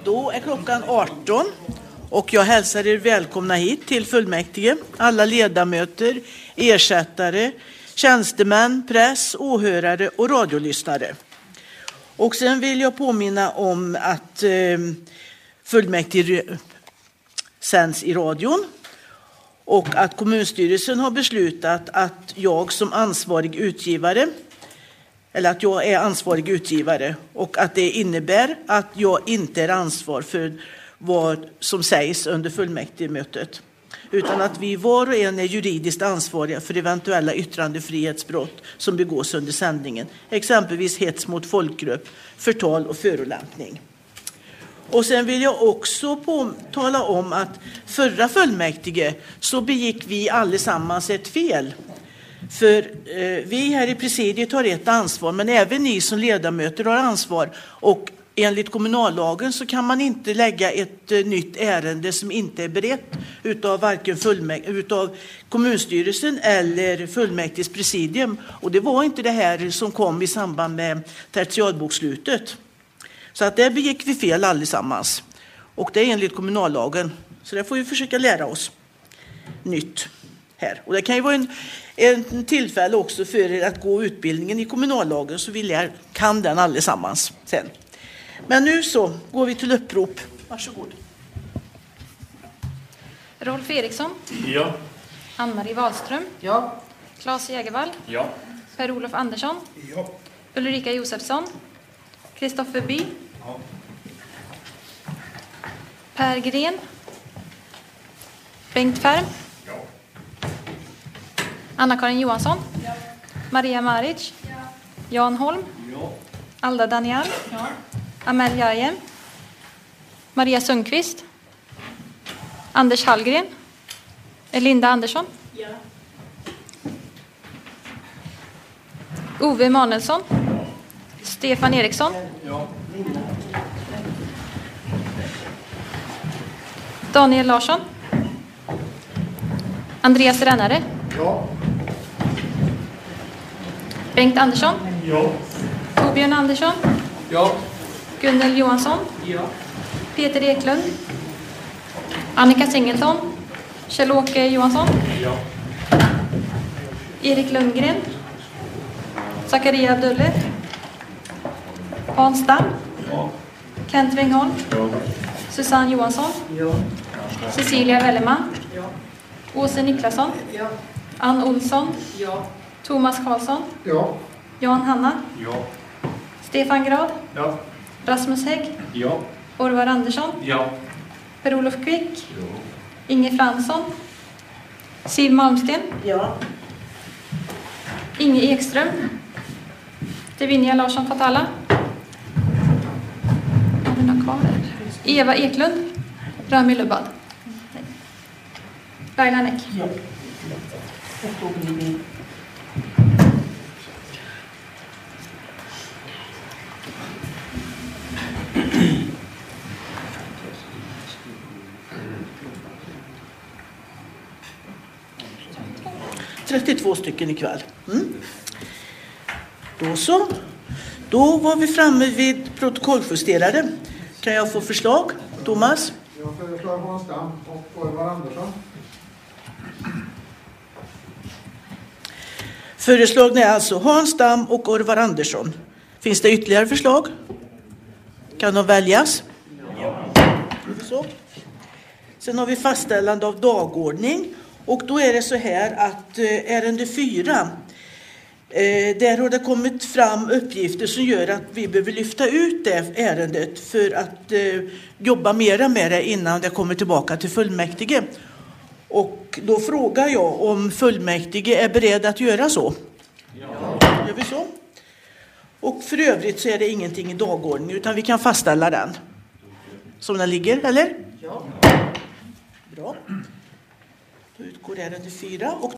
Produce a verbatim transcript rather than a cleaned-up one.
Då är klockan arton och jag hälsar er välkomna hit till fullmäktige. Alla ledamöter, ersättare, tjänstemän, press, åhörare och radiolyssnare. Och sen vill jag påminna om att eh, fullmäktige sänds i radion och att kommunstyrelsen har beslutat att jag som ansvarig utgivare eller att jag är ansvarig utgivare och att det innebär att jag inte är ansvar för vad som sägs under fullmäktigemötet, utan att vi var och en är juridiskt ansvariga för eventuella yttrandefrihetsbrott som begås under sändningen, exempelvis hets mot folkgrupp, förtal och förolämpning. Och sen vill jag också på, tala om att förra fullmäktige så begick vi allesammans ett fel. För eh, vi här i presidiet har ett ansvar, men även ni som ledamöter har ansvar. Och enligt kommunallagen så kan man inte lägga ett eh, nytt ärende som inte är berett utav varken fullmäk- utav kommunstyrelsen eller fullmäktiges presidium. Och det var inte det här som kom i samband med tertialbokslutet. Så att där begick vi fel allesammans. Och det är enligt kommunallagen. Så det får vi försöka lära oss nytt här. Och det kan ju vara en, en tillfälle också för er att gå utbildningen i kommunallagen, så vi lär, kan den allesammans sen. Men nu så går vi till upprop. Varsågod. Rolf Eriksson. Ja. Ann-Marie Wahlström. Ja. Claes Jägervall. Ja. Per-Olof Andersson. Ja. Ulrika Josefsson. Kristoffer By. Ja. Per Gren. Bengt Färm. Ja. Anna-Karin Johansson. Ja. Maria Maric. Ja. Jan Holm. Ja. Alda Daniel. Ja. Amel Jajem. Maria Sundqvist. Anders Hallgren. Linda Andersson. Ja. Ove Emanuelsson. Stefan Eriksson. Ja. Daniel Larsson. Andreas Rännare. Ja. Bengt Andersson. Ja. Torbjörn Andersson. Ja. Gunnel Johansson. Ja. Peter Eklund. Annika Singleton. Kjell-Åke Johansson. Ja. Erik Lundgren. Zakaria Abdulle. Hans Damm. Ja. Kent Wengholm. Ja. Susanne Johansson. Ja. Cecilia Welleman. Ja. Åse Niklasson. Ja. Ann Olsson. Ja. Thomas Karlsson. Ja. Jan Hanna. Ja. Stefan Grad. Ja. Rasmus Hägg. Ja. Orvar Andersson. Ja. Per-Olof Kvick. Ja. Inge Fransson. Siv Malmsten. Ja. Inge Ekström. Devinja Larsson Fatala. Har vi några kvar? Eva Eklund. Rami Lubbad. Laila Näck. Ja. Och då blir vi... trettiotvå stycken ikväll. Mm. Då så. Då var vi framme vid protokolljusterare. Kan jag få förslag? Thomas? Jag föreslår Hans Damm och Orvar Andersson. Föreslagna är alltså Hans Damm och Orvar Andersson. Finns det ytterligare förslag? Kan de väljas? Ja. Så. Sen har vi fastställande av dagordning. Och då är det så här att eh, ärende fyra, eh, där har det kommit fram uppgifter som gör att vi behöver lyfta ut det ärendet för att eh, jobba mera med det innan det kommer tillbaka till fullmäktige. Och då frågar jag om fullmäktige är beredd att göra så. Ja. Gör vi så? Och för övrigt så är det ingenting i dagordningen, utan vi kan fastställa den som den ligger, eller? Ja. Bra. Då utgår ärende fyra. Och